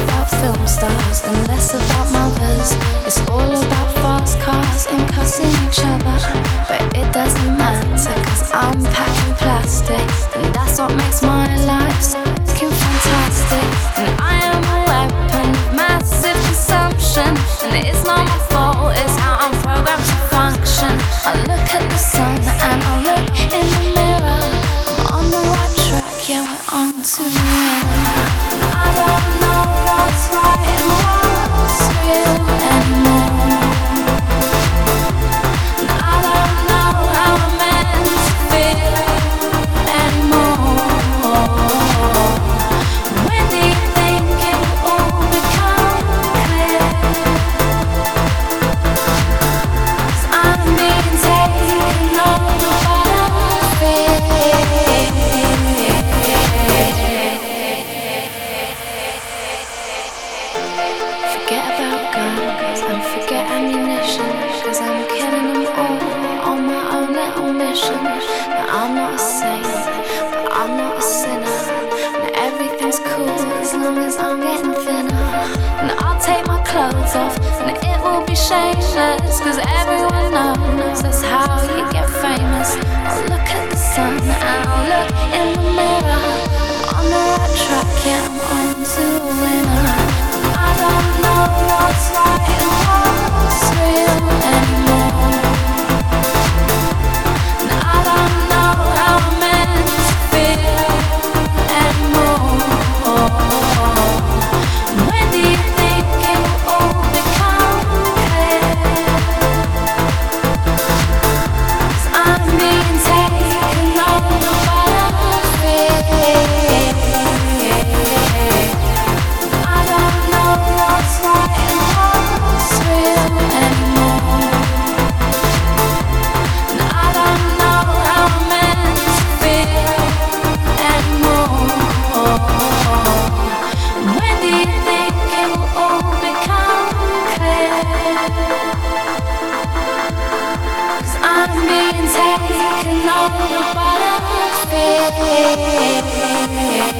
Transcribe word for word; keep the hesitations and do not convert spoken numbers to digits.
about film stars and less about mothers. It's all about fast cars and cussing each other. But it doesn't matter, cause I'm packing plastic, and that's what makes my life so fucking fantastic. And I am a weapon of massive consumption, and it's not my fault, it's how I'm programmed to function. I look at the sun and I look in the mirror. I'm on the right track, yeah, we're on to the end. I don't know what's right and what's real anymore. And I don't know how I'm meant to feel anymore. When do you think it will all become clear? 'Cause I'm being taken over by fear. Forget about guns and forget ammunition, 'cause I'm killing them all on my own little mission. Now I'm not a saint, but I'm not a sinner, and everything's cool as long as I'm getting thinner. And I'll take my clothes off and it will be shameless, 'cause everyone knows that's how you get famous. I'll look at the sun and I'll look in the mirror. I'm on the right track, yeah, I'm on to a winner. I don't know what's right and what's real anymore. And I don't know how I'm meant to feel anymore. When do you think it will all become clear? 'Cause I'm being taken over by fear. I don't know what's right and what's real anymore. And I don't know how I'm meant to feel anymore. When do you think it will all become clear? 'Cause I'm being taken over by fear.